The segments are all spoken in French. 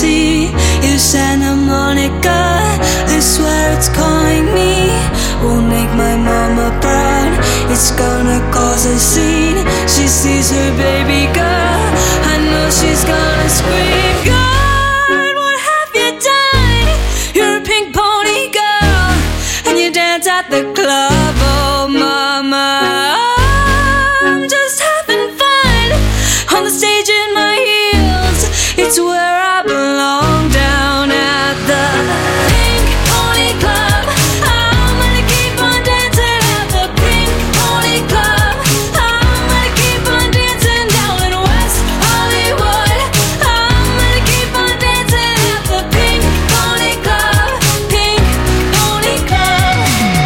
Tennessee. You Santa Monica, I swear it's calling me. Won't make my mama proud, it's gonna cause a scene. She sees her baby girl, I know she's gonna scream. God, what have you done? You're a pink pony girl, and you dance at the club. Oh mama, I'm just having fun on the stage in my heels. It's where I belong, down at the Pink Pony Club. I'm gonna keep on dancing at the Pink Pony Club. I'm gonna keep on dancing down in West Hollywood. I'm gonna keep on dancing at the Pink Pony Club. Pink Pony Club.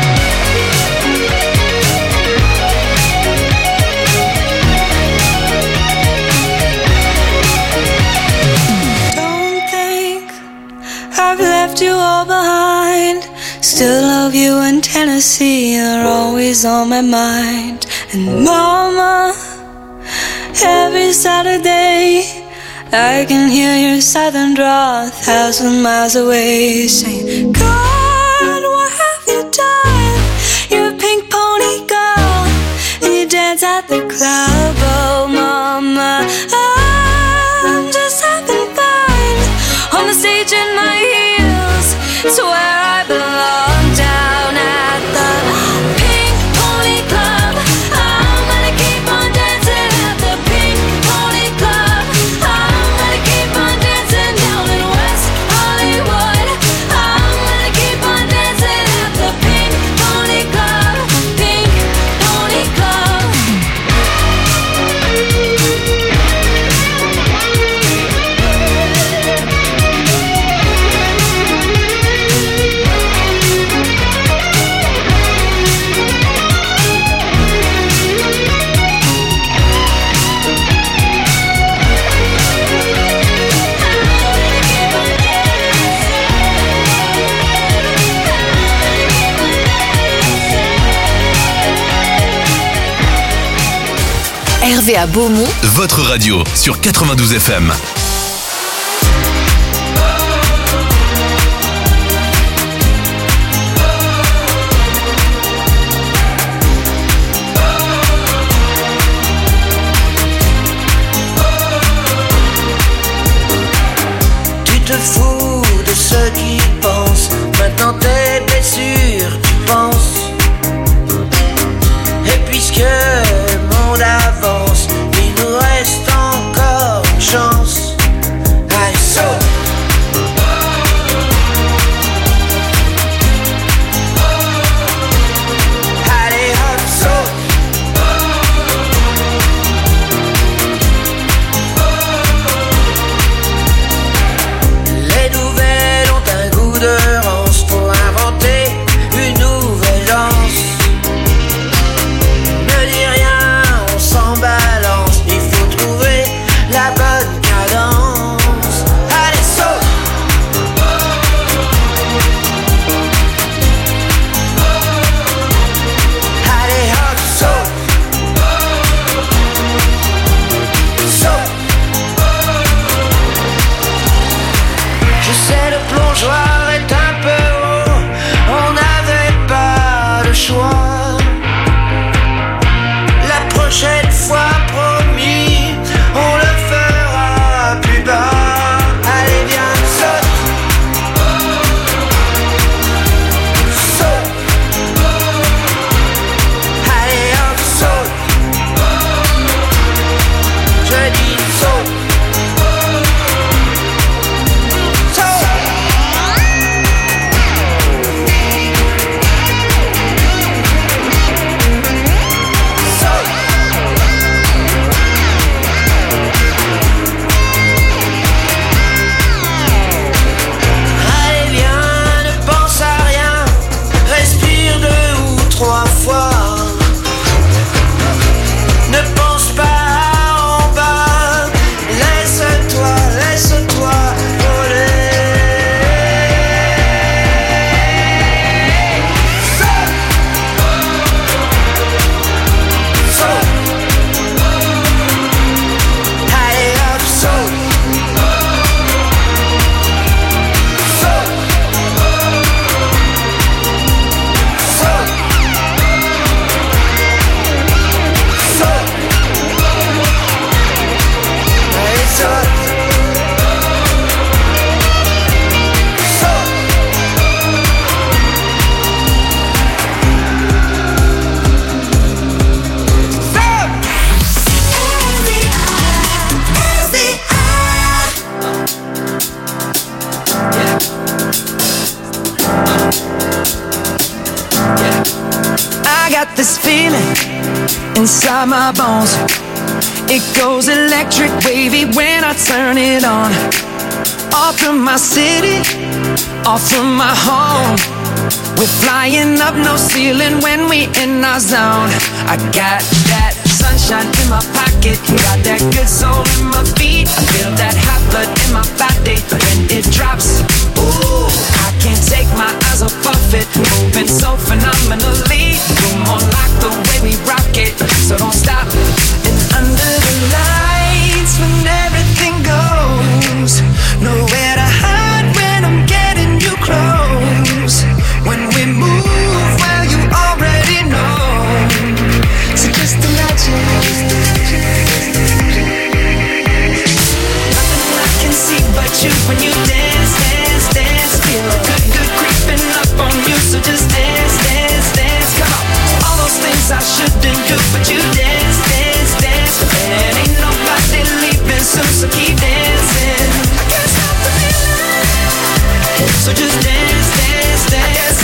Don't think I've left you all behind. Still love you in Tennessee, you're always on my mind. And mama, every Saturday I can hear your southern drawl 1,000 miles away, saying, God, what have you done? You're a pink pony girl, and you dance at the club. Oh mama, I'm just having fun on the stage in my heels. It's where I belong, down at the Pink Pony Club. I'm gonna keep on dancing at the Pink Pony Club. I'm gonna keep on dancing down in West Hollywood. I'm gonna keep on dancing at the Pink Pony Club. Pink Pony Club. Hervé à Beaumont, Votre radio sur 92 FM. Tu te fous de ceux qui pensent. Maintenant tes blessures, tu penses. Et puisque le monde avance, il nous reste encore une chance. Allez, saute! Allez, hop, saute! Les nouvelles ont un goût de rance, faut inventer une nouvelle danse. Ne dis rien, on s'en balance, il faut trouver la bonne cadence. Allez, saute! Allez, hop, saute! Saute! Je sais, le plongeoir est un peu haut, on n'avait pas le choix. La prochaine fois, promis, on le fera plus bas. Allez, viens, saute! Saute! Allez, hop, saute! Je dis saute! Saute! this feeling inside my bones. It goes electric wavy when I turn it on. Off from my city, off from my home. We're flying up, no ceiling when we in our zone. I got that sunshine in my pocket, got that good soul in my feet. I feel that hot blood in my body when it drops. Ooh, I can't take my eyes off of it, moving so phenomenally. Come on, like the way we rock it, so don't stop. And under the lights, when everything goes, nowhere to hide when I'm getting you close. When we move, well, you already know. So just imagine. Nothing I can see but you when you dance, dance, dance. Feel good, good creeping up on you. So just dance, dance, dance. Come on. All those things I shouldn't do, but you dance, dance, dance. And ain't nobody leaving soon, so keep dancing. I can't stop the feeling. So just dance, dance, dance.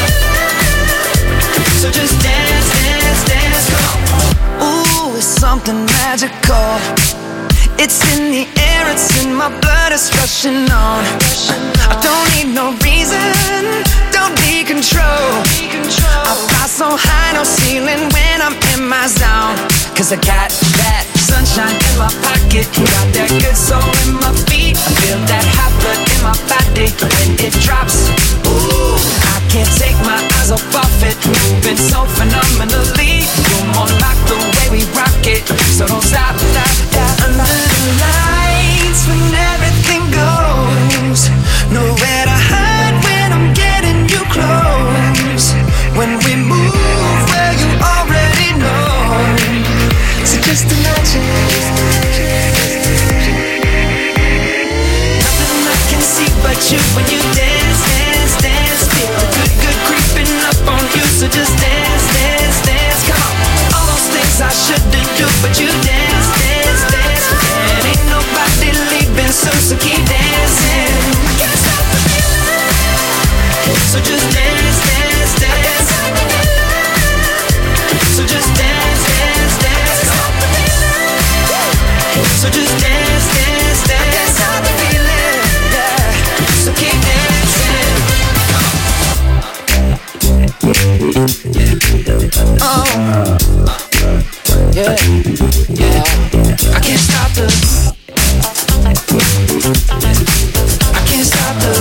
So just dance, dance, dance. Come on. Ooh, it's something magical. It's in the air, it's in my blood, it's rushing on. I don't need no reason, don't need control. I fly so high, no ceiling when I'm in my zone. Cause I got that sunshine in my pocket, got that good soul in my feet. I feel that hot blood in my body when it drops. Ooh, I can't take my eyes off of it, moving so phenomenally. You're more like the way we rock it, so don't stop, stop, stop. Under the lights, when everything goes, nowhere to hide when I'm getting you close. When we move, well, you already know. So just imagine. Nothing I can see but you when you dance, dance, dance. Feel good, good creeping up on you. So just dance, dance, dance. Come on. All those things I shouldn't do, but you dance, dance, dance. And ain't nobody leaving soon, so keep dancing. I can't stop the feeling. So just dance, dance, dance. So just dance, dance, dance. So just dance, dance, dance. Stop the feeling, yeah. So keep dancing. Oh, yeah, yeah. I can't stop the. I can't stop the.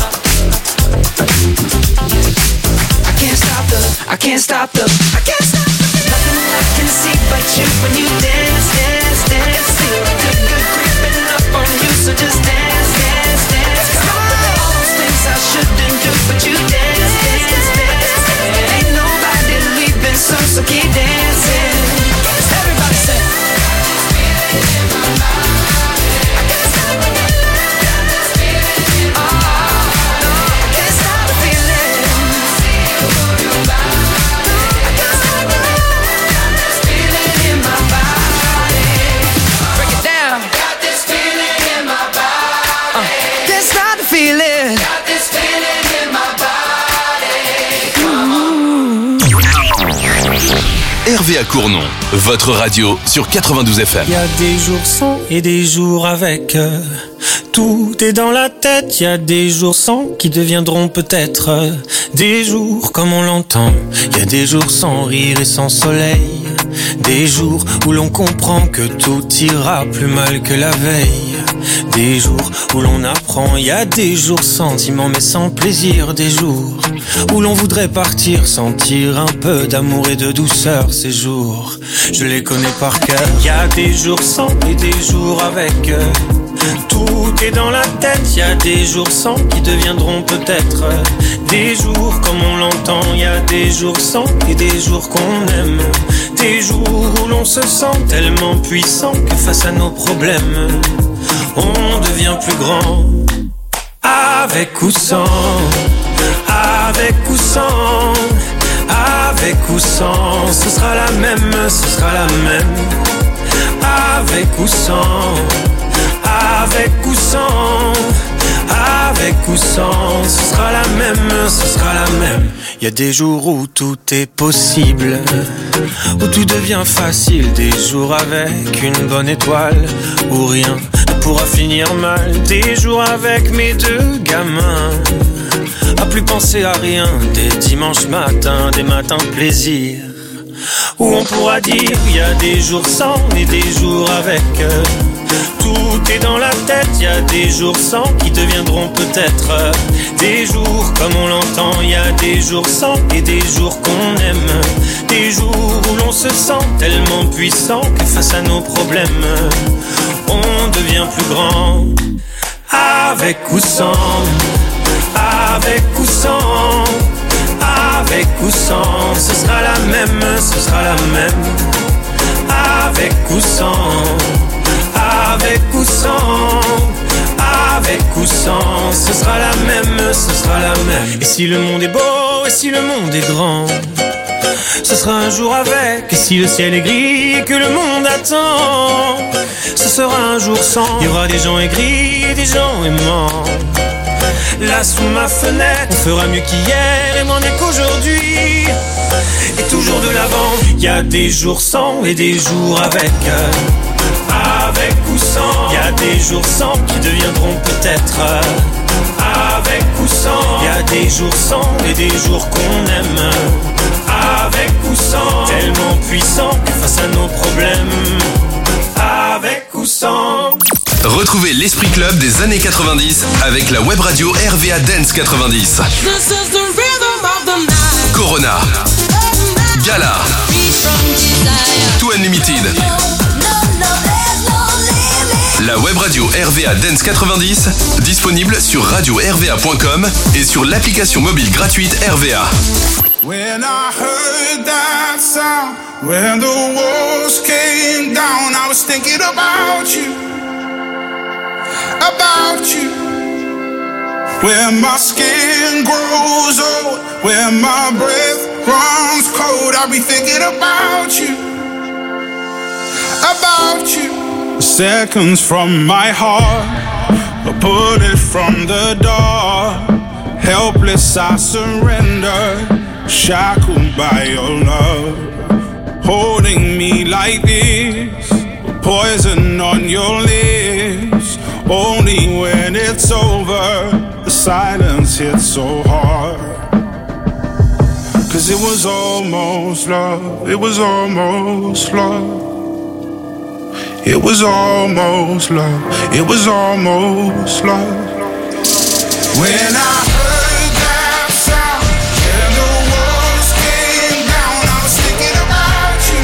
I can't stop the. I can't stop the. I can't stop the. Nothing I can see but you when you dance, dance, dance. Feel good, good creeping up on you. So just dance, dance, dance. All those things I shouldn't do, but you dance, dance, dance. Ain't nobody leaving soon, so keep dancing. Everybody say. Hervé à Cournon, votre radio sur 92 FM. Il y a des jours sans et des jours avec. Tout est dans la tête. Il y a des jours sans qui deviendront peut-être des jours comme on l'entend. Il y a des jours sans rire et sans soleil. Des jours où l'on comprend que tout ira plus mal que la veille. Des jours où l'on apprend, il y a des jours sentiments mais sans plaisir. Des jours où l'on voudrait partir, sentir un peu d'amour et de douceur. Ces jours, je les connais par cœur. Il y a des jours sans et des jours avec. Tout est dans la tête, il y a des jours sans qui deviendront peut-être des jours comme on l'entend. Il y a des jours sans et des jours qu'on aime. Des jours où l'on se sent tellement puissant que face à nos problèmes on devient plus grand. Avec ou sans, avec ou sans, avec ou sans, ce sera la même, ce sera la même. Avec ou sans, avec ou sans, avec ou sans, ce sera la même, ce sera la même. y a des jours où tout est possible, où tout devient facile. Des jours avec une bonne étoile, où rien ne pourra finir mal. Des jours avec mes deux gamins, à plus penser à rien. Des dimanches matins, des matins plaisir, où on pourra dire y a des jours sans et des jours avec. Tout est dans la tête, y a des jours sans qui deviendront peut-être des jours comme on l'entend. Y a des jours sans et des jours qu'on aime, des jours où l'on se sent tellement puissant que face à nos problèmes, on devient plus grand. Avec ou sans, avec ou sans, avec ou sans, ce sera la même, ce sera la même. Avec ou sans, avec ou sans, avec ou sans, ce sera la même, ce sera la même. Et si le monde est beau, et si le monde est grand, ce sera un jour avec. Et si le ciel est gris et que le monde attend, ce sera un jour sans. Il y aura des gens aigris et des gens aimants. Là sous ma fenêtre, on fera mieux qu'hier et moins bien qu'aujourd'hui, et toujours de l'avant. Il y a des jours sans et des jours avec. Avec ou sans, il y a des jours sans qui deviendront peut-être avec ou sans. Il y a des jours sans et des jours qu'on aime, avec ou sans, tellement puissant que face à nos problèmes, avec ou sans. Retrouvez l'Esprit Club des années 90 avec la web radio RVA Dance 90. Corona, Gala, Too Unlimited. La web radio RVA Dance 90, disponible sur radio-rva.com et sur l'application mobile gratuite RVA. When I heard that sound, when the walls came down, I was thinking about you, about you. When my skin grows old, when my breath runs cold, I'll be thinking about you, about you. Seconds from my heart, a bullet from the dark. Helpless I surrender, shackled by your love. Holding me like this, poison on your lips. Only when it's over, the silence hits so hard. Cause it was almost love, it was almost love. It was almost love, it was almost love. When I heard that sound, and the walls came down, I was thinking about you,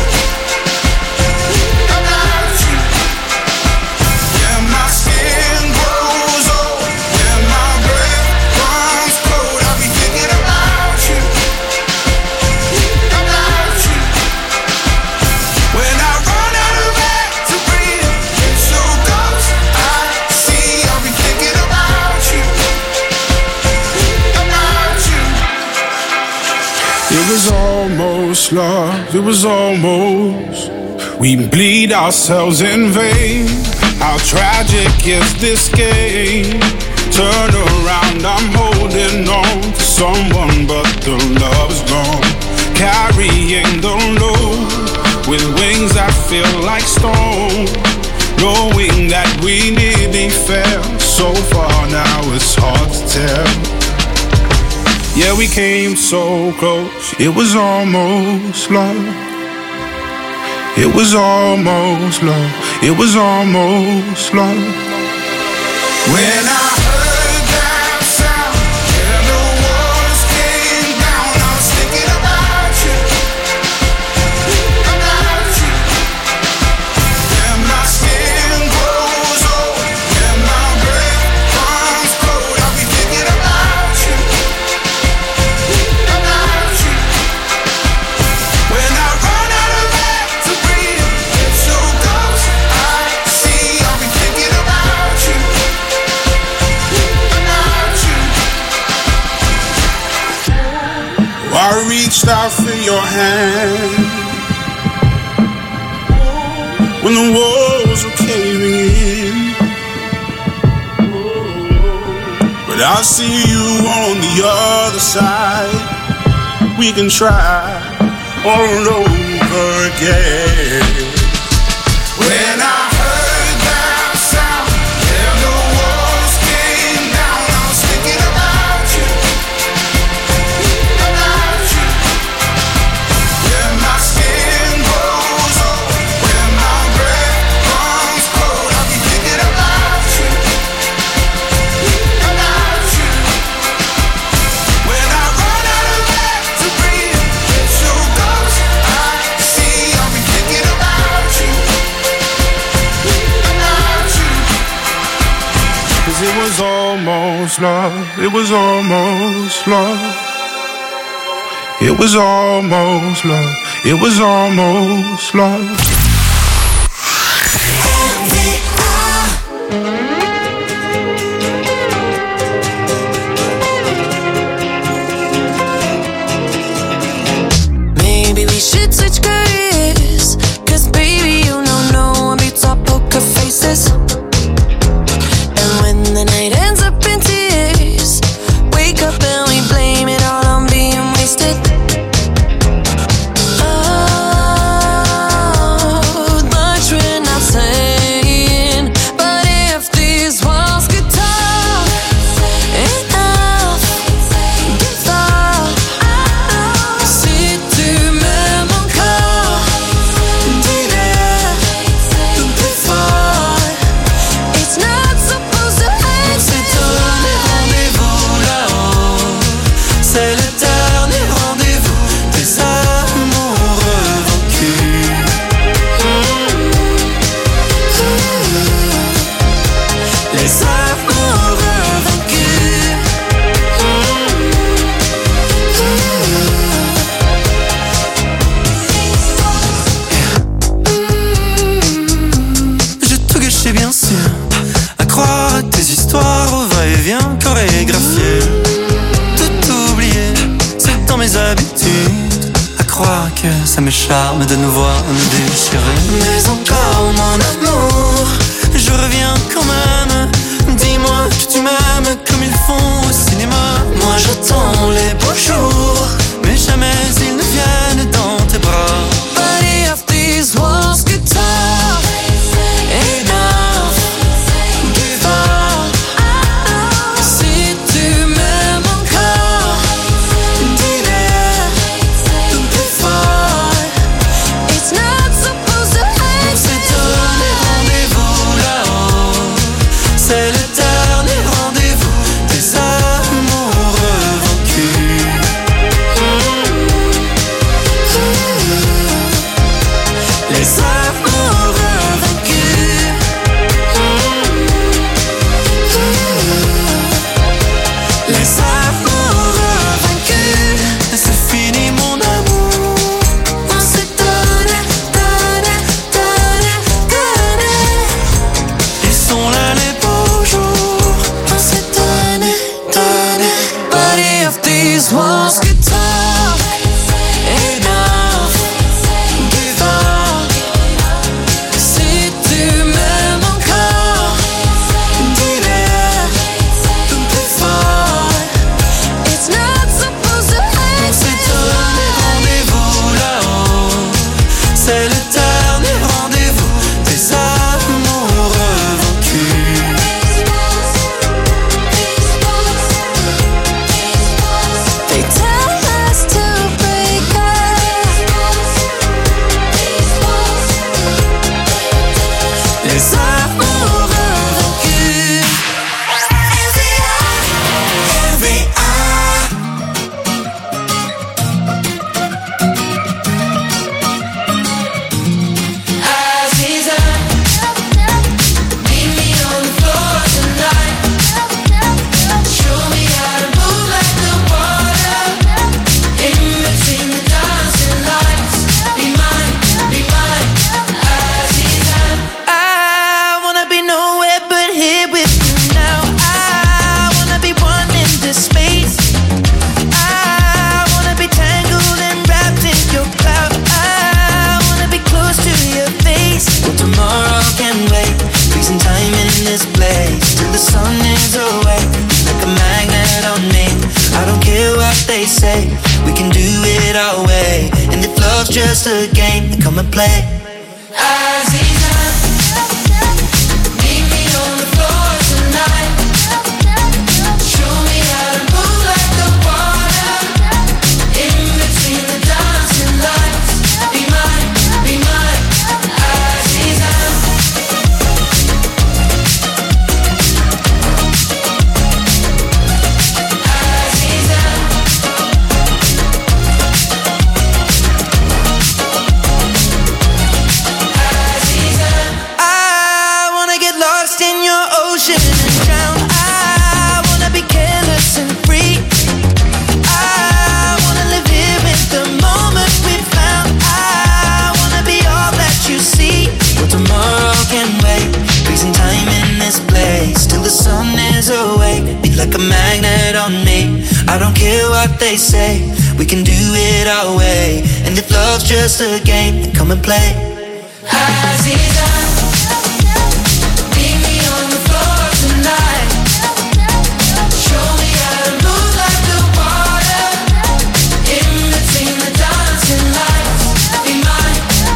about you. When my skin grows old, when my breath runs cold, I'll be thinking about you, about you. When I run out of air to breathe, it's so close, I see, I'll be thinking about you, about you. It was almost love, it was almost. We bleed ourselves in vain. How tragic is this game? Turn around, I'm holding on to someone, but the love's gone. Carrying the load with wings that feel like stone. Knowing that we nearly fell so far, now it's hard to tell. Yeah, we came so close, it was almost love. It was almost love, it was almost love. When I heard that sound, and the walls came down, I was thinking about you, about you. When my skin grows old, and my breath runs cold, I'll be thinking about you, about you. When I run out of air to breathe, it's so close, I see, I'll be thinking about you, about you. I reached out for your hand when the walls were caving in, but I see you on the other side. we can try all over again. When I heard that sound, yeah, the walls came down. I was thinking about you. When my skin grows old, when my breath comes cold, I'll be thinking about you. When I run out of air to breathe, it's your ghost I see. I'll be thinking about you. Cause it was almost love, it was almost love. It was almost love, it was almost love. Maybe we should switch careers, cause baby you know no one beats our poker faces. And when the night ends up in tears, wake up and we blame it all on being wasted. Oh, much we're not saying, but if these walls could talk, enough, give up. Si tu m'aimes encore, dis-le plus fort. It's not supposed to end. C'est ton rendez-vous là-haut. C'est le dernier rendez-vous des amoureux vaincus. Les amoureux vaincus. J'ai tout gâché bien sûr, à croire à tes histoires au va-et-vient chorégraphiées. Tout oublié, c'est dans mes habitudes, à croire que ça me charme de nous voir nous déchirer. Mais encore mon amour, je reviens quand même. Dis-moi que tu m'aimes comme ils font au cinéma. Moi j'attends les beaux jours, mais jamais ils ne viennent dans tes bras. But if these walls could talk, enough, give up. Si tu m'aimes encore, dis-le plus fort. It's not supposed to end. C'est ton rendez-vous là-haut. C'est le dernier rendez-vous des amoureux vaincus. Les amoureux vaincus. Les amoureux vaincus. C'est fini mon amour. On s'est donné, donné, donné, donné. Ils sont là les beaux jours. On s'est donné, donné. But if these walls could talk, enough, give up. Si tu m'aimes encore, dis-le plus fort. It's not supposed to end. C'est ton rendez-vous là-haut. C'est le dernier rendez-vous des amoureux vaincus. They tell us to break up. Les amoureux vaincus. Aziza, meet me on the floor tonight. Show me how to move like the water in between the dancing lights. Be mine, Aziza. I wanna be nowhere but here with you now. I wanna be one in this space. I wanna be tangled and wrapped in your cloud. I wanna be close to your face. Well, tomorrow can wait. Freezing time in this place till the sun is away. Like a magnet on me. I don't care what they say. We can do it just a game, then come and play. Aziza, meet me on the floor tonight. Show me how to move like the water. In between the dancing lights. Be mine, Aziza. Like a magnet on me. I don't care what they say, we can do it our way. And if love's just a game, then come and play. Aziza, meet me on the floor tonight. Show me how to move like the water. In between the dancing lights. Be mine,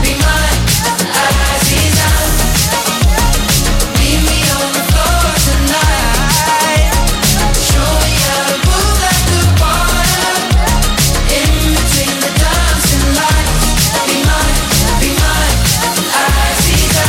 Aziza. Meet me on the floor tonight. Show me how to move like the water. In between the dancing lights. Be mine, Aziza.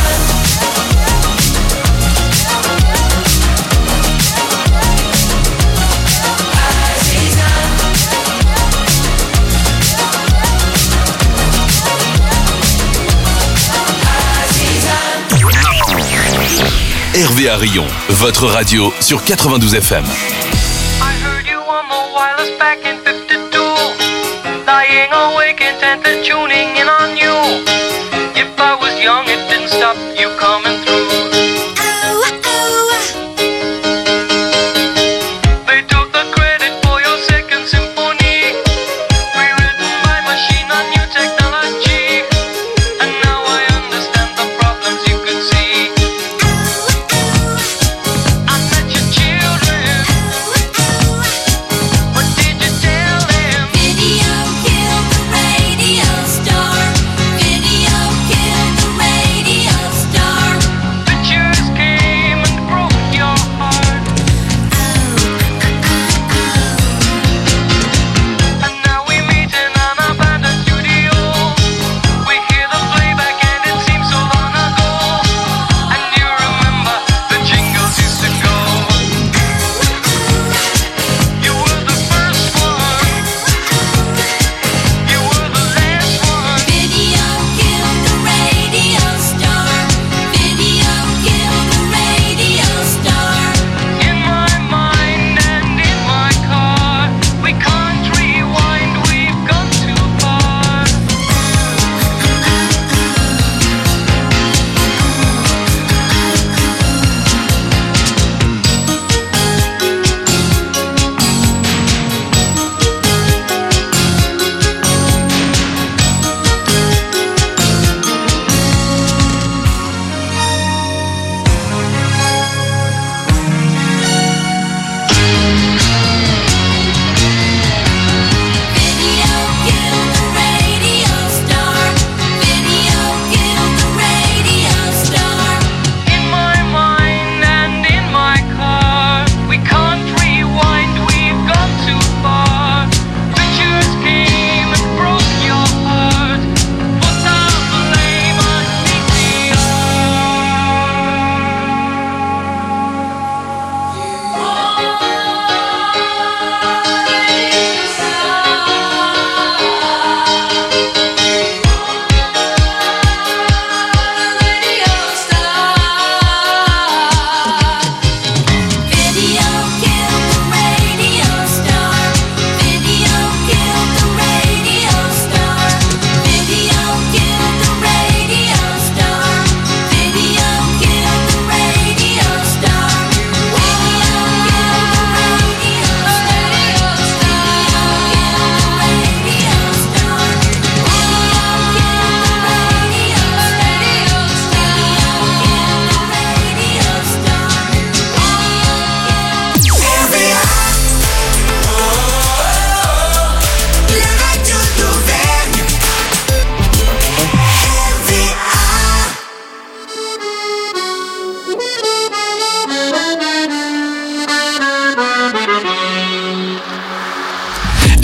Hervé à Rion, votre radio sur 92 FM. I heard you on the wireless back in 52. Lying awake intent and tuning in on you. If I was young, it didn't stop you coming through. They took the credit for your second symphony, rewritten by machine on new technology. And now I understand the problems you could see. I met your children. What did you tell them? Video killed the radio star. Video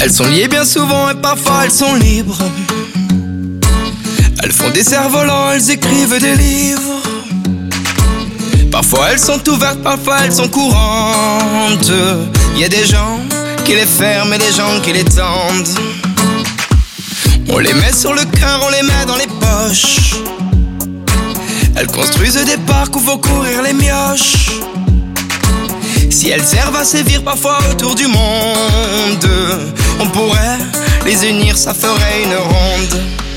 Elles sont liées bien souvent et parfois elles sont libres. Elles font des cerfs-volants, elles écrivent des livres. Parfois elles sont ouvertes, parfois elles sont courantes. Il y a des gens qui les ferment et des gens qui les tendent. On les met sur le cœur, on les met dans les poches. Elles construisent des parcs où faut courir les mioches. Si elles servent à sévir parfois autour du monde, on pourrait les unir, ça ferait une ronde.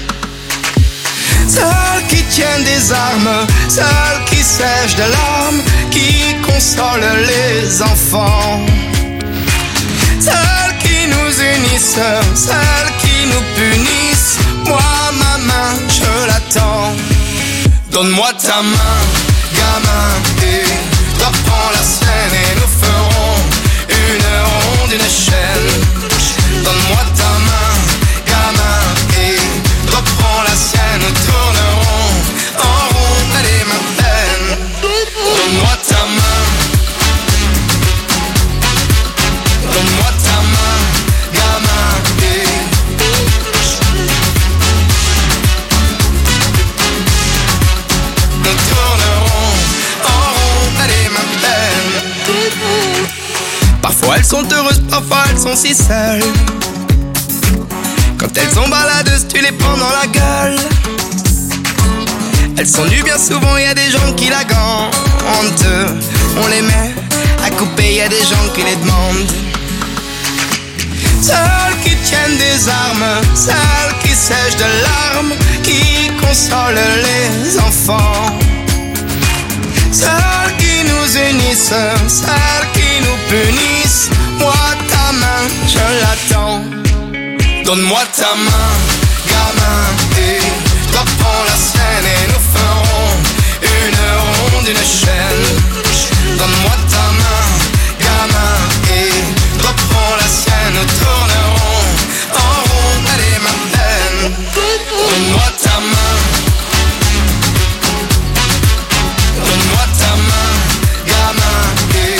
Celles qui tiennent des armes, celles qui sèchent de larmes, qui consolent les enfants. Celles qui nous unissent, celles qui nous punissent. Moi, ma main, je l'attends. Donne-moi ta main, gamin, et reprends la scène et nous ferons une ronde, une chaîne. Donne-moi ta main, gamin, et reprends la scène, nous tournerons en rond, allez ma peine. Donne-moi ta main, donne-moi ta main, gamin, et nous tournerons en rond, allez ma peine. Parfois elles sont heureuses, parfois elles sont si seules. Quand elles sont baladeuses, tu les prends dans la gueule. Elles sont nues bien souvent, y a des gens qui la gantent. On les met à couper, y a des gens qui les demandent. Celles qui tiennent des armes, celles qui sèchent de larmes, qui consolent les enfants. Celles qui nous unissent, celles qui nous punissent. Moi ta main, je l'attends. Donne-moi ta main, gamin, et reprends la scène et nous ferons une ronde, une chaîne. Donne-moi ta main, gamin, et reprends la scène, nous tournerons en rond, allez ma peine. Donne-moi ta main, donne-moi ta main, gamin, et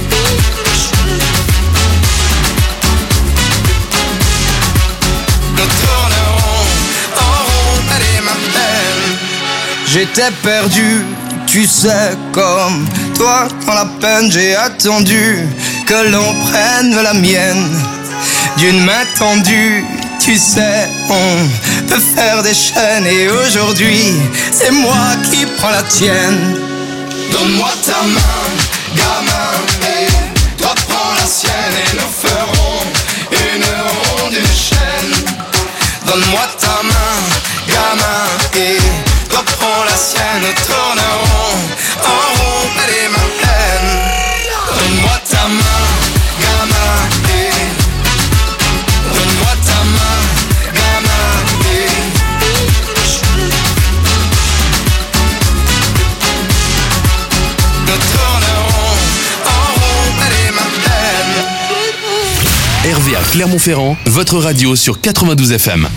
nous tournerons en rond, allez ma peine. J'étais perdu, tu sais, comme toi dans la peine. J'ai attendu que l'on prenne la mienne d'une main tendue. Tu sais, on peut faire des chaînes. Et aujourd'hui, c'est moi qui prends la tienne. Donne-moi ta main, gamin, et toi prends la sienne. Et nous ferons une ronde, une chaîne. Donne-moi ta main, gamin, et reprends la sienne, nous tournerons en rond, allez ma peine. Donne-moi ta main, gamin, et donne-moi ta main, gamin, et nous tournerons en rond, allez ma peine. RVA Clermont-Ferrand, votre radio sur 92 FM.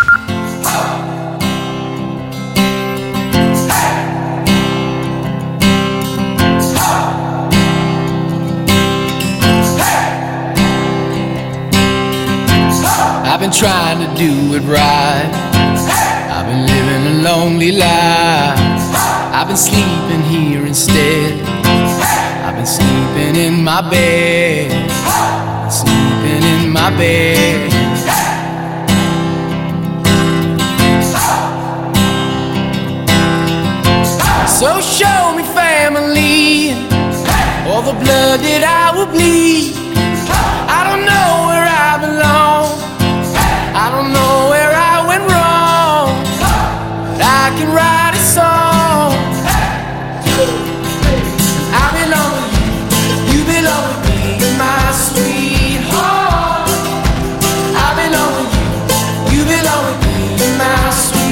I've been trying to do it right. I've been living a lonely life. I've been sleeping here instead. I've been sleeping in my bed. Sleeping in my bed. So show me family, all the blood that I will bleed. I don't know where I belong. I don't know where I went wrong, but I can write a song. I belong with you, you belong with me, my sweetheart. I belong with you, you belong with me, my sweetheart.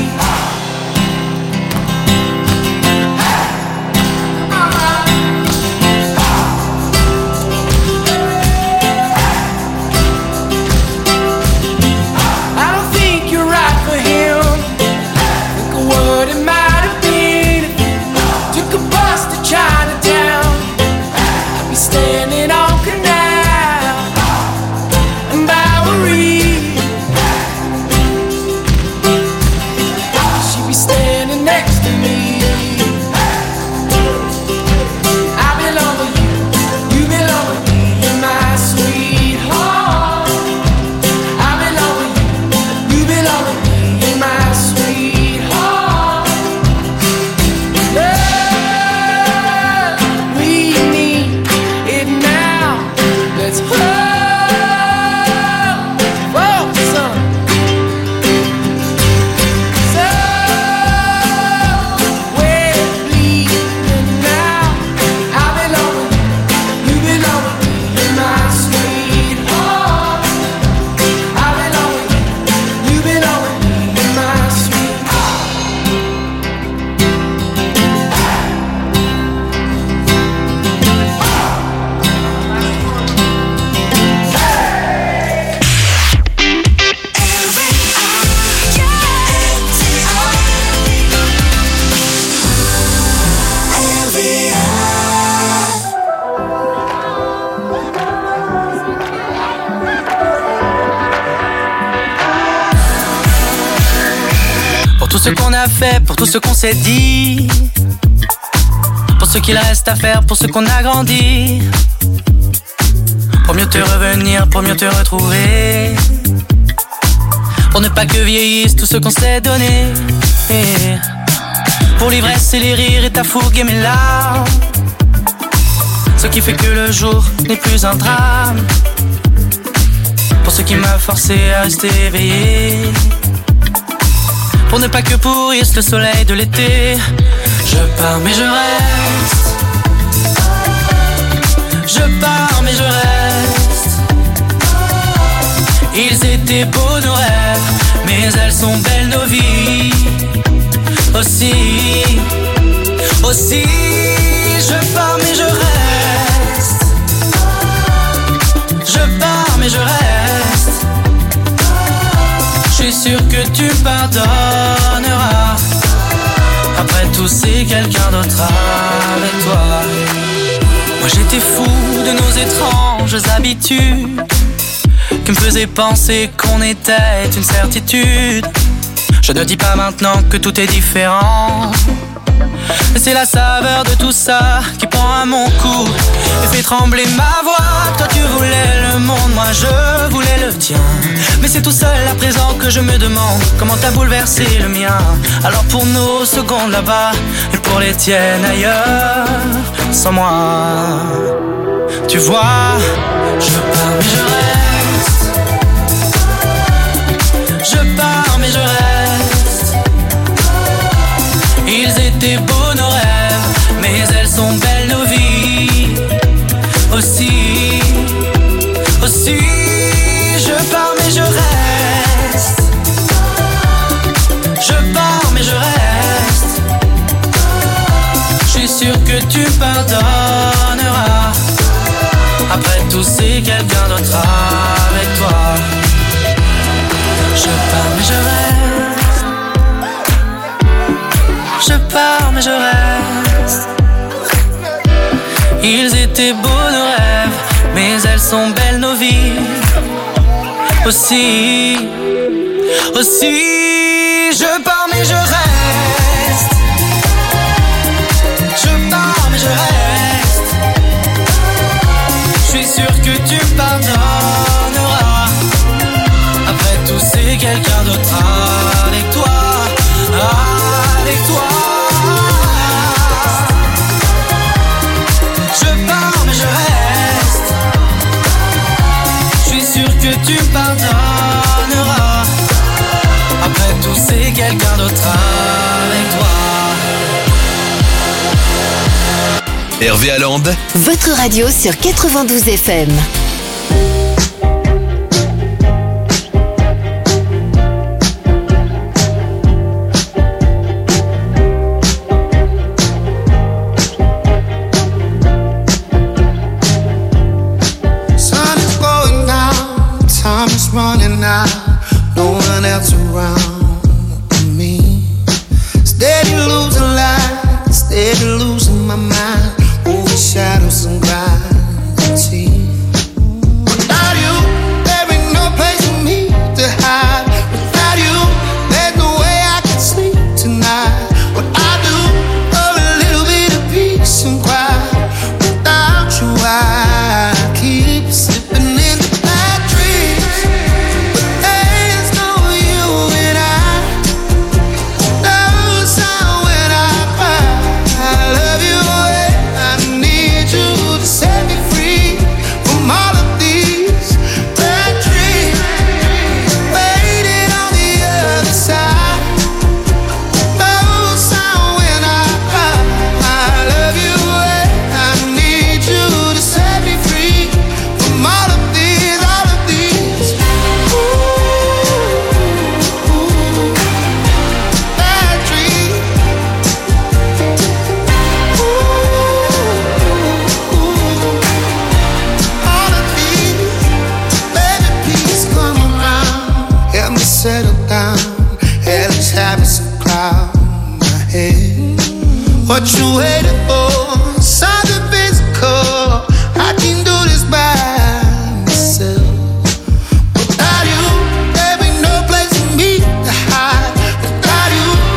tout ce qu'on a fait, pour tout ce qu'on s'est dit, pour ce qu'il reste à faire, pour ce qu'on a grandi, pour mieux te revenir, pour mieux te retrouver, pour ne pas que vieillisse tout ce qu'on s'est donné, pour l'ivresse et les rires et ta fougue et mes larmes, ce qui fait que le jour n'est plus un drame, pour ce qui m'a forcé à rester éveillé, pour ne pas que pourrisse le soleil de l'été. Je pars mais je reste, je pars mais je reste. Ils étaient beaux nos rêves, mais elles sont belles nos vies. Aussi, aussi, je pars mais je reste, je pars mais je reste. Je suis sûr que tu pardonneras. Après tout c'est quelqu'un d'autre avec toi. Moi j'étais fou de nos étranges habitudes qui me faisaient penser qu'on était une certitude. Je ne dis pas maintenant que tout est différent, mais c'est la saveur de tout ça qui prend à mon cou et fait trembler ma voix. Toi tu voulais le monde, moi je voulais le tien, mais c'est tout seul à présent que je me demande comment t'as bouleversé le mien. Alors pour nos secondes là-bas et pour les tiennes ailleurs, sans moi, tu vois, je pars mais je reste, je pars mais je reste. Ils étaient beaux nos rêves, mais elles sont belles nos vies. Aussi, aussi, je pars mais je reste, je pars mais je reste. Je suis sûr que tu pardonneras. Après tout c'est quelqu'un d'autre avec toi. Je pars mais je reste, je pars mais je reste. Ils étaient beaux nos rêves, mais elles sont belles nos vies. Aussi, aussi, je pars mais je reste, je pars mais je reste. Je suis sûr que tu pardonneras. Après tout c'est quelqu'un d'autre avec toi, avec toi. Je pars mais je reste, je suis sûr que tu pardonneras. Après tout c'est quelqu'un d'autre avec toi. Hervé Allende, votre radio sur 92 FM. Running out, no one else around me. Steady losing light, steady losing my mind, over shadows and gravity. Without you, there ain't no place for me to hide. Without you, there's no way I can sleep tonight. What I do for a little bit of peace and quiet. Without you, I keep slipping into bad dreams. What you waiting for? Something physical. I can do this by myself. Without you, there ain't no place for me to hide. Without you,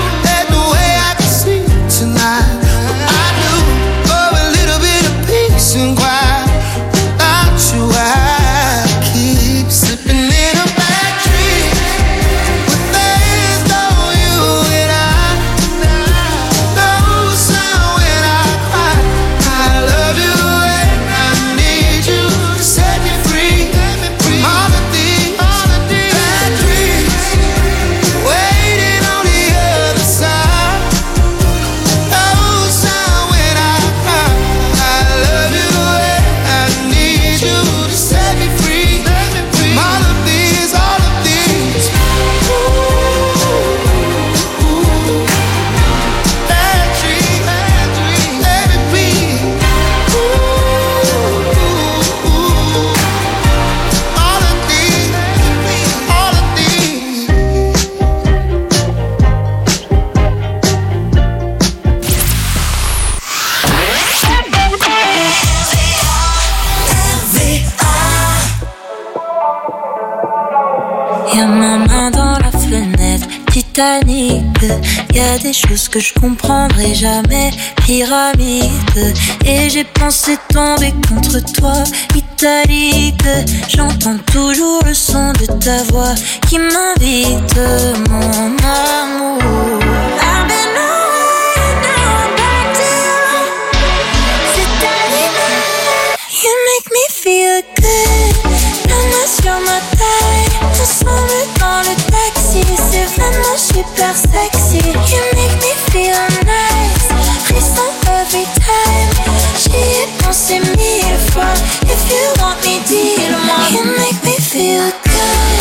Titanic. Y a des choses que je comprendrai jamais. Pyramide. Et j'ai pensé tomber contre toi, italique. J'entends toujours le son de ta voix qui m'invite, mon amour. I've been away, now I'm back to you. C'est ta lumière, you make me feel good. La main sur ma taille, ensemble dans le taxi. C'est vraiment super sexy. You make me feel nice, frisson every time. J'y ai pensé 1000 fois. If you want me, dis-le-moi. You make me feel good.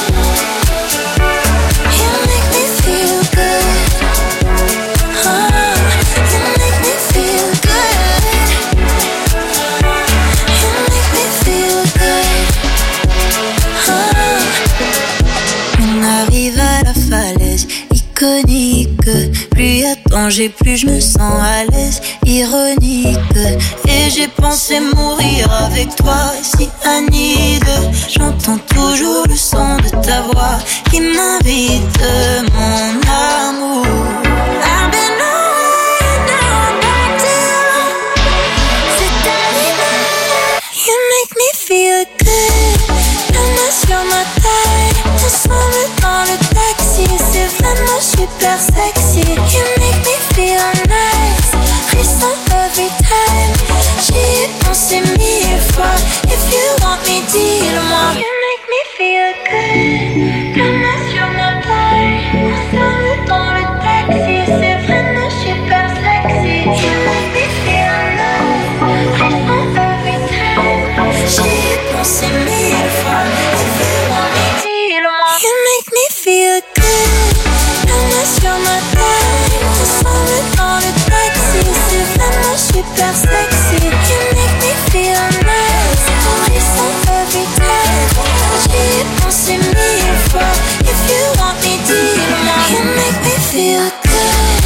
You make me feel good. Oh, you make me feel good. You make me feel good. Oh. On arrive à la falaise iconique. Plus y a danger, plus je me sens à l'aise. Ironique. Et j'ai pensé mourir avec toi, si Anide. J'entends toujours le son de ta voix qui m'invite, mon amour. I've been away, now I'm back to you. C'est ta lumière, you make me feel good. La main sur ma taille, ensemble dans le taxi. C'est vraiment super sexy. You make me feel nice, frisson every time. J'y ai pensé 1000 fois. If you want me, dis-le-moi. You make me feel good. La main sur ma taille, ensemble dans le taxi. C'est vraiment super sexy. You make me feel nice, frisson every time. J'y ai pensé 1000 fois. If you want me, dis-le-moi. You make me feel good. La main sur ma taille, ensemble dans le taxi. C'est vraiment super sexy. You make me feel nice, frisson every time. J'y ai pensé 1000 fois. If you want me, dis-le-moi. You make me feel good.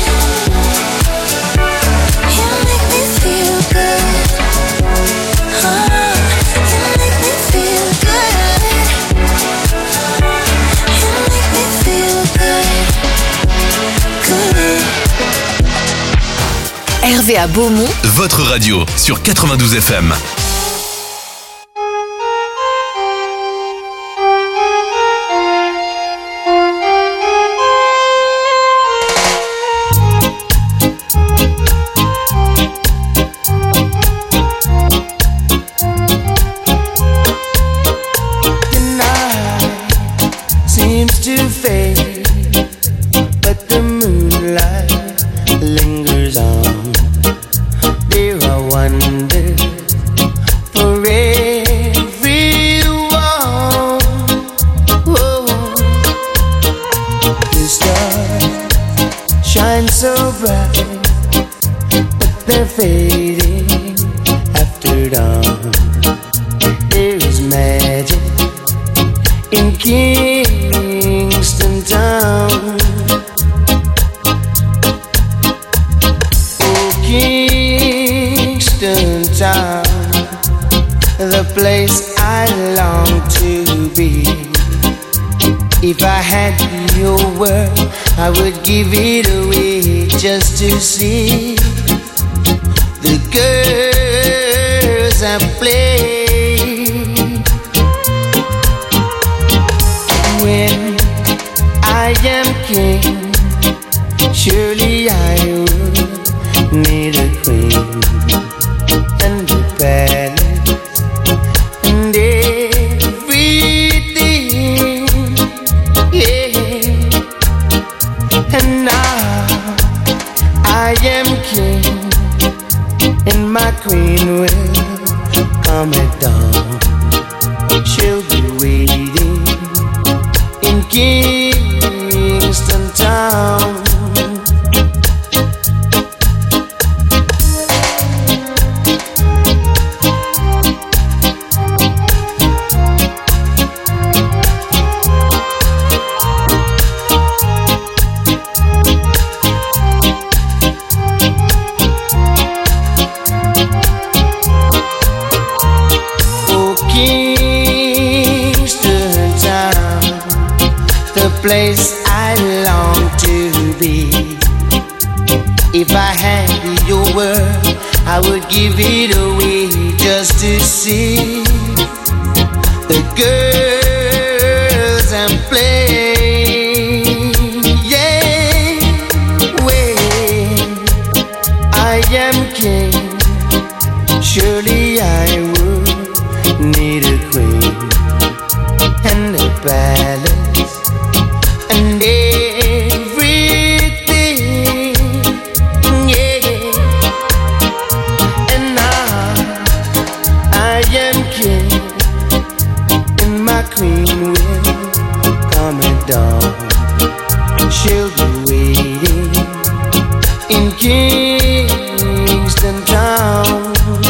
You make me feel good. Oh, you make me feel good. You make me feel good. RVA Beaumont, Votre radio sur 92 FM. The night seems to fade, but the moonlight lingers on. There are wonders for everyone. Oh, the stars shine so bright, but they're fading after dawn. There is magic in Kingston Town. Oh, Kingston Town, the place I long to be. If I had your word, I would give it away just to see the girls I play. When I am king, surely I will need a queen and a palace and everything, yeah. And now I am king, and my queen will come at dawn. She'll be waiting in Kingston Town. Kingston Town, the place I long If I had your word, I would give it away just to see the girls I'm playing. Yeah, when I am king, surely I would need a queen and a palace and everything. Yeah, and now I am king, and my queen will come at dawn. She'll be waiting in Kingston town.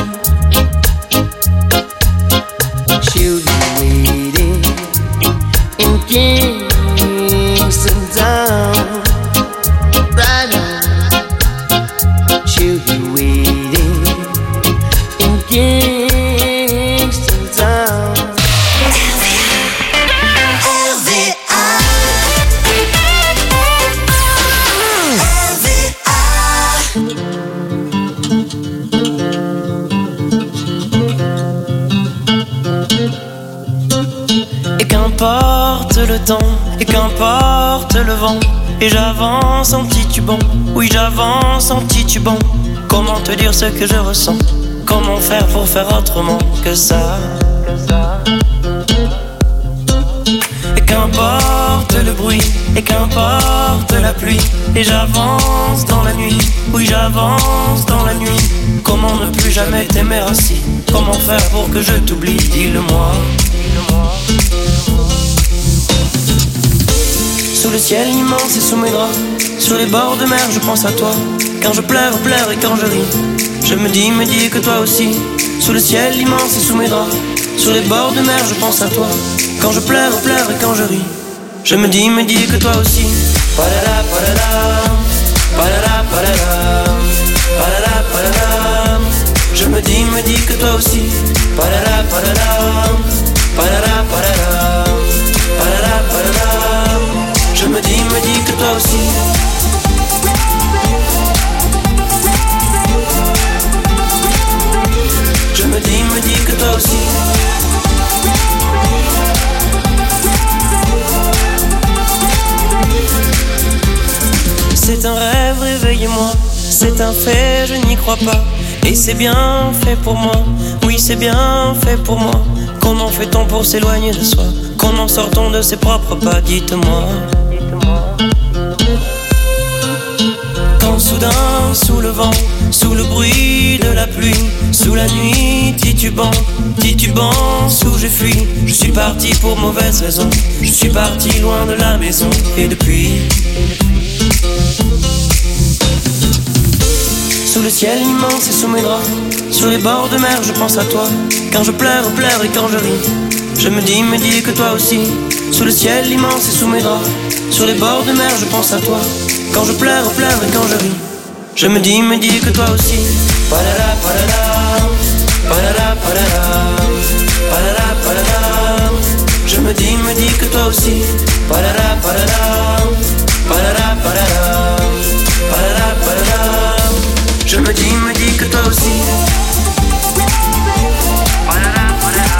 She'll be waiting in Kingston town. Right now, she'll be waiting in Kingston town. Et qu'importe le temps, et qu'importe le vent, et j'avance en titubant, oui j'avance en titubant. Comment te dire ce que je ressens? Comment faire pour faire autrement que ça? Et qu'importe le bruit, et qu'importe la pluie, et j'avance dans la nuit, oui j'avance dans la nuit. Comment ne plus jamais t'aimer ainsi? Comment faire pour que je t'oublie? Dis-le-moi. Sous le ciel immense et sous mes draps, sur les bords de mer je pense à toi. Quand je pleure et quand je ris, je me dis que toi aussi. Sous le ciel immense et sous mes draps, sur les bords de mer je pense à toi. Quand je pleure et quand je ris, je me dis que toi aussi. Palala palala, palala palala, palala palala. Je me dis que toi aussi. Palala palala, palala palala, palala palala. Je me dis que toi aussi. Je me dis que toi aussi. C'est un rêve, réveillez-moi. C'est un fait, je n'y crois pas. Et c'est bien fait pour moi. Oui, c'est bien fait pour moi. Comment fait-on pour s'éloigner de soi? Comment sort-on de ses propres pas? Dites-moi. Quand soudain, sous le vent, sous le bruit de la pluie, sous la nuit, titubant, où je fuis. Je suis parti pour mauvaise raison. Je suis parti loin de la maison. Et depuis, sous le ciel immense et sous mes draps, sur les bords de mer je pense à toi. Quand je pleure et quand je ris, je me dis que toi aussi. Sous le ciel immense et sous mes draps, sur les bords de mer je pense à toi. Quand je pleure et quand je ris, je me dis que toi aussi. Palala palala, palala palala, palala palala. Je me dis que toi aussi. Palala palala, palala palala, palala palala. Je me dis que toi aussi. Palala palala.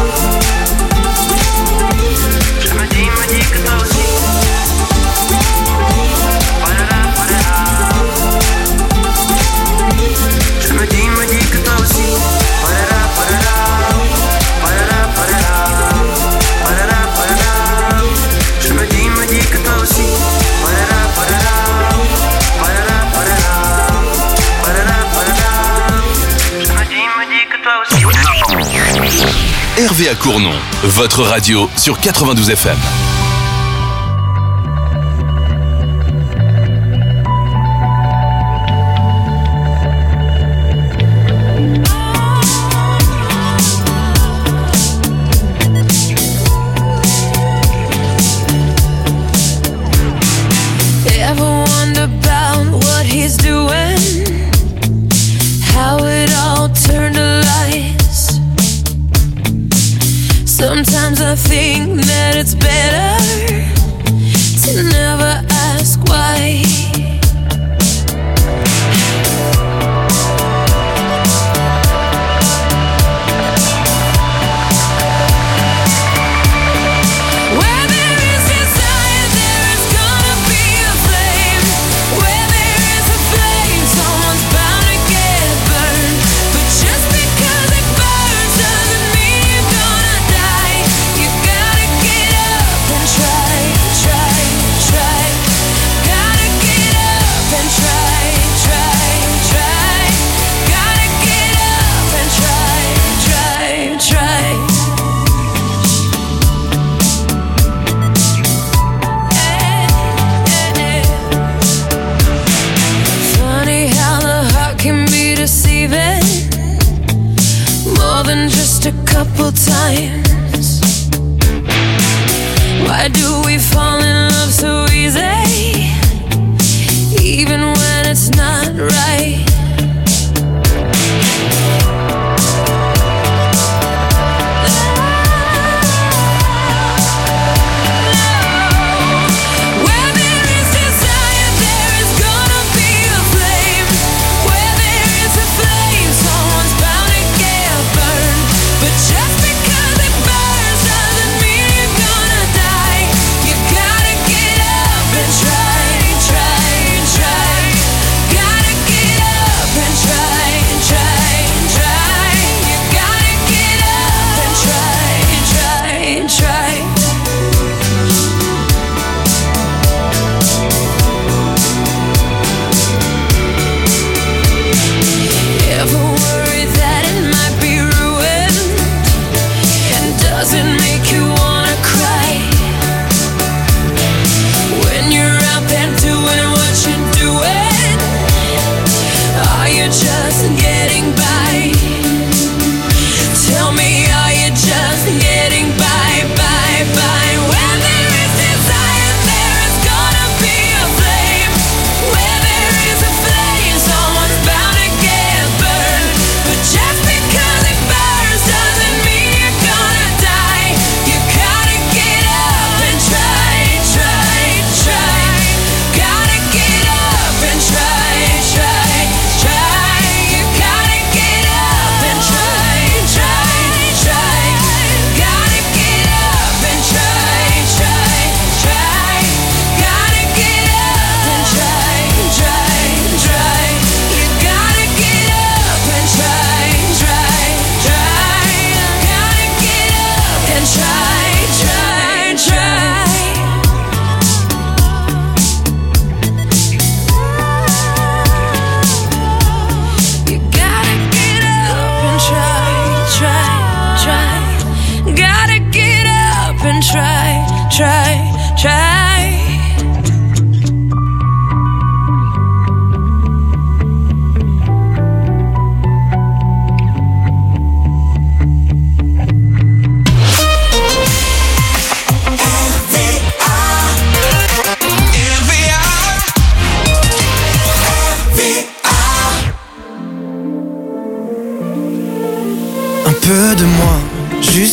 Je me dis que toi aussi. Palala palala. Je me dis que toi aussi. Palala palala. Palala palala. Palala palala. Je me dis que toi aussi. Palala palala. Palala palala. RVA Cournon, votre radio sur 92 FM. Ever wonder about what he's doing? How it all turned to lies. Sometimes I think that it's better to never ask why.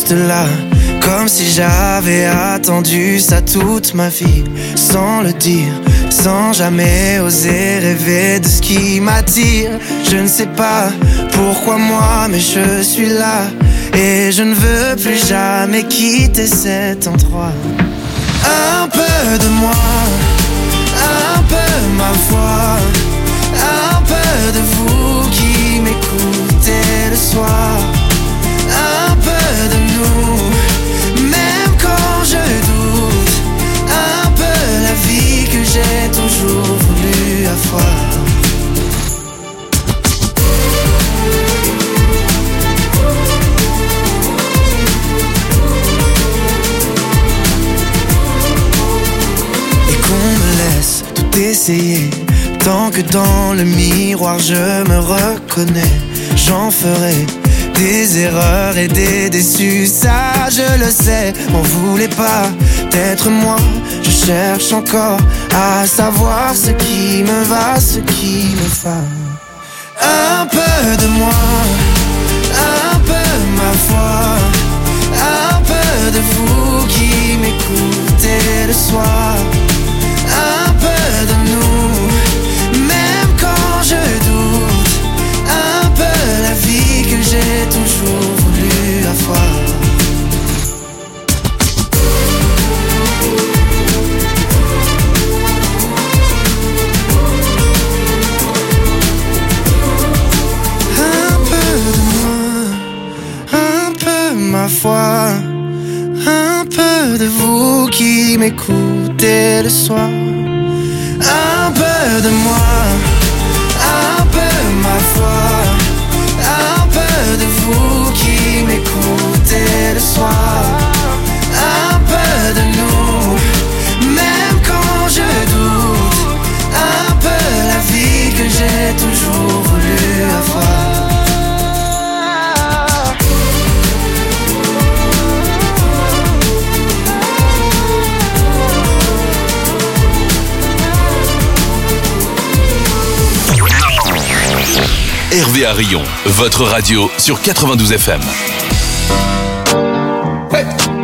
juste là, comme si j'avais attendu ça toute ma vie, sans le dire, sans jamais oser rêver de ce qui m'attire. Je ne sais pas pourquoi moi, mais je suis là, et je ne veux plus jamais quitter cet endroit. Un peu de moi, un peu ma voix, un peu de vous qui m'écoutez le soir, un peu de nous, même quand je doute, un peu la vie que j'ai toujours voulu avoir. Et qu'on me laisse tout essayer, tant que dans le miroir je me reconnais, j'en ferai des erreurs et des déçus, ça je le sais. On voulait pas d'être moi, je cherche encore à savoir ce qui me va, ce qui me va. Un peu de moi, un peu ma voix, un peu de vous qui m'écoutez le soir, un peu de nous, même quand je doute, un peu la vie que j'ai toujours voulu avoir. Un peu de moi, un peu ma foi, un peu de vous qui m'écoutez le soir, un peu de moi, un peu ma foi, un peu de vous qui m'écoutez le soir, un peu de nous, même quand je doute, un peu la vie que j'ai toujours voulu avoir. RVA Rion, votre radio sur 92 FM. Hey.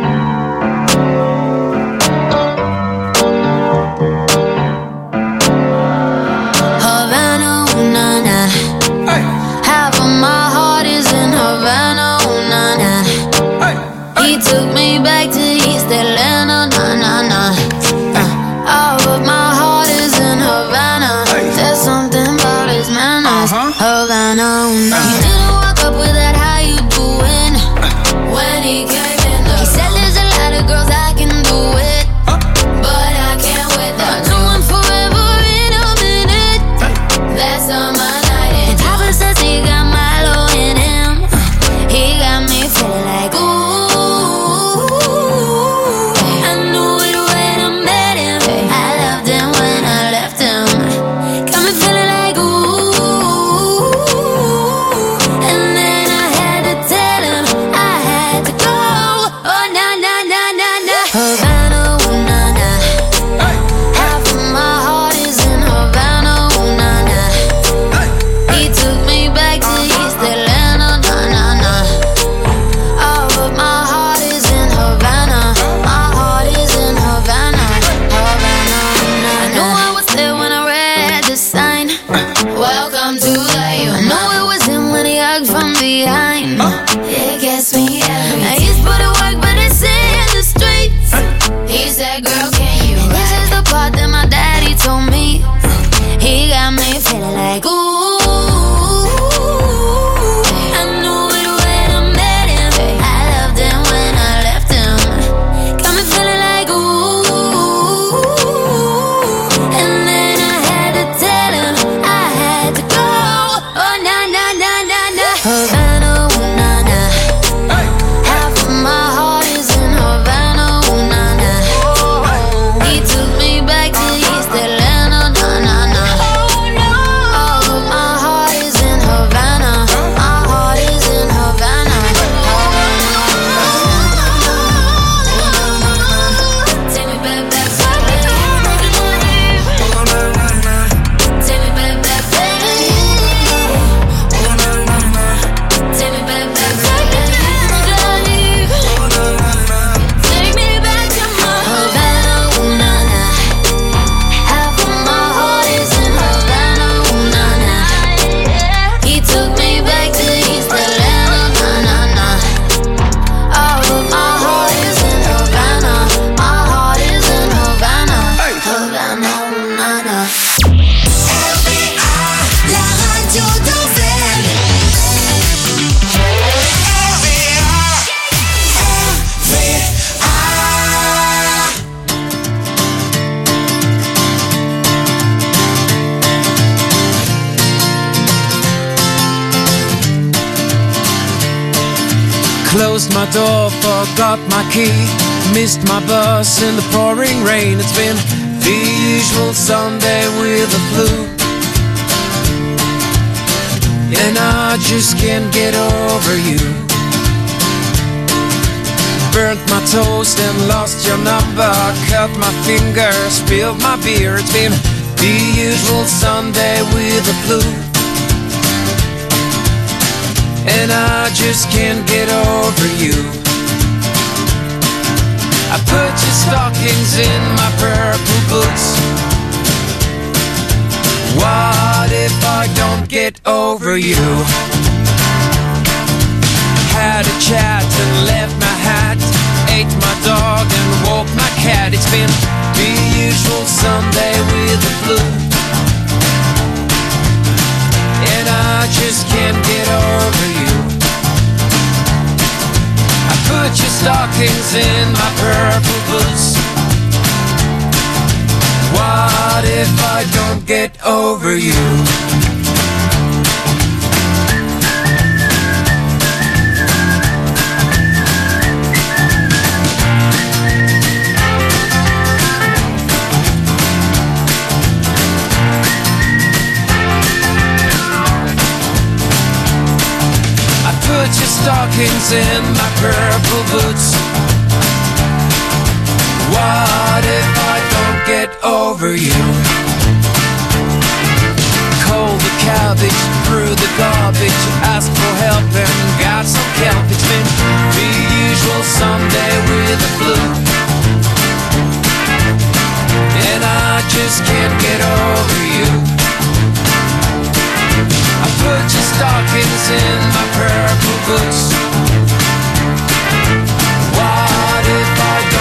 Havana, ooh, na, na. Hey. Half of my heart is in Havana, ooh, na, na. Hey. Hey. He took me back to East Atlanta, na, na, na. Half of my heart is in Havana. Hey. There's something about his manners. Havana, ooh, na. You didn't walk up with that, how you doing? Closed my door, forgot my key, missed my bus in the pouring rain. It's been the usual Sunday with the flu, and I just can't get over you. Burnt my toast and lost your number, cut my finger, spilled my beer. It's been the usual Sunday with the flu, and I just can't get over you. I put your stockings in my purple boots. What if I don't get over you? Had a chat and left my hat, ate my dog and woke my cat. It's been the usual Sunday with the flu, and I just can't get over you. I put your stockings in my purple boots. What if I don't get over you? Put your stockings in my purple boots. What if I don't get over you? Cold the cabbage, threw the garbage, asked for help and got some kelp. It's been the usual Sunday with the flu,